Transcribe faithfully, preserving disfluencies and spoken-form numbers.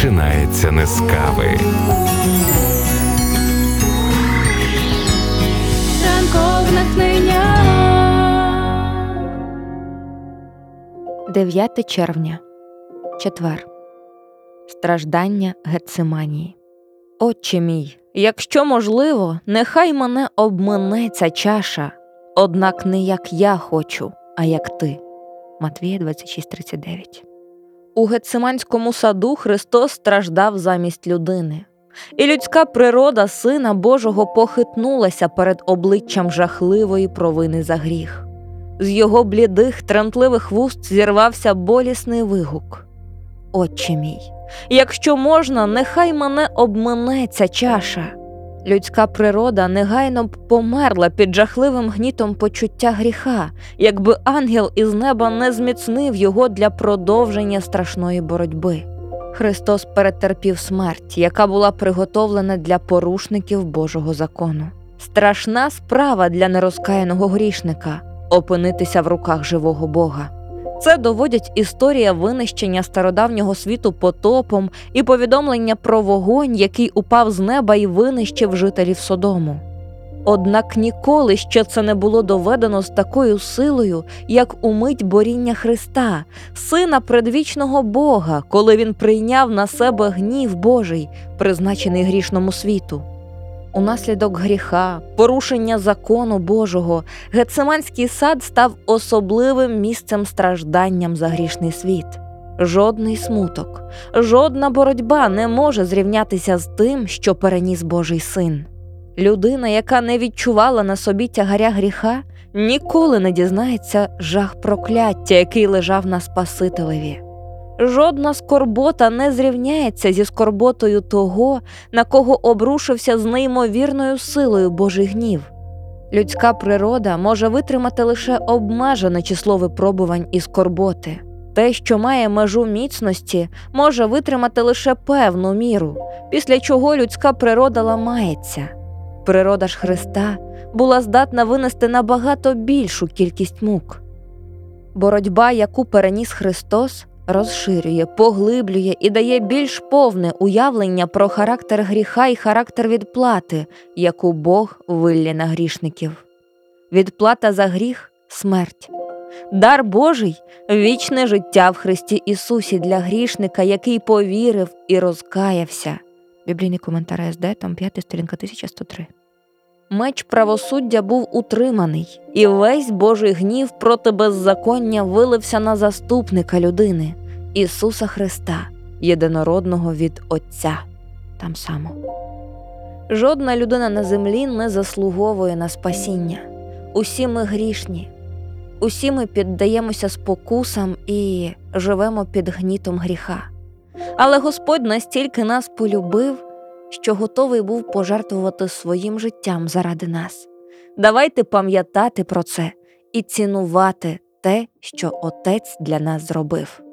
починається не з кави. Ранкове натхнення. дев'яте червня. Четвер. Страждання Гетсиманії. Отче мій, якщо можливо, нехай мене обмине ця чаша, однак не як я хочу, а як ти. Матвія двадцять шість тридцять дев'ять. У Гетсиманському саду Христос страждав замість людини. І людська природа Сина Божого похитнулася перед обличчям жахливої провини за гріх. З його блідих, тремтливих вуст зірвався болісний вигук. Отче мій, якщо можна, нехай мене обмине ця чаша. Людська природа негайно б померла під жахливим гнітом почуття гріха, якби ангел із неба не зміцнив його для продовження страшної боротьби. Христос перетерпів смерть, яка була приготовлена для порушників Божого закону. Страшна справа для нерозкаяного грішника – опинитися в руках живого Бога. Це доводять історія винищення стародавнього світу потопом і повідомлення про вогонь, який упав з неба і винищив жителів Содому. Однак ніколи ще це не було доведено з такою силою, як у мить боріння Христа, Сина предвічного Бога, коли Він прийняв на себе гнів Божий, призначений грішному світу. Унаслідок гріха, порушення закону Божого, Гетсиманський сад став особливим місцем стражданням за грішний світ. Жодний смуток, жодна боротьба не може зрівнятися з тим, що переніс Божий Син. Людина, яка не відчувала на собі тягаря гріха, ніколи не дізнається жах прокляття, який лежав на Спасителеві. Жодна скорбота не зрівняється зі скорботою того, на кого обрушився з неймовірною силою Божий гнів. Людська природа може витримати лише обмежене число випробувань і скорботи. Те, що має межу міцності, може витримати лише певну міру, після чого людська природа ламається. Природа ж Христа була здатна винести набагато більшу кількість мук. Боротьба, яку переніс Христос, розширює, поглиблює і дає більш повне уявлення про характер гріха і характер відплати, яку Бог виллє на грішників. Відплата за гріх – смерть. Дар Божий – вічне життя в Христі Ісусі для грішника, який повірив і розкаявся. Біблійний коментар ес де, том п'ятий, сторінка тисяча сто три. Меч правосуддя був утриманий, і весь Божий гнів проти беззаконня вилився на заступника людини – Ісуса Христа, єдинородного від Отця. Там само. Жодна людина на землі не заслуговує на спасіння. Усі ми грішні. Усі ми піддаємося спокусам і живемо під гнітом гріха. Але Господь настільки нас полюбив, що готовий був пожертвувати своїм життям заради нас. Давайте пам'ятати про це і цінувати те, що Отець для нас зробив.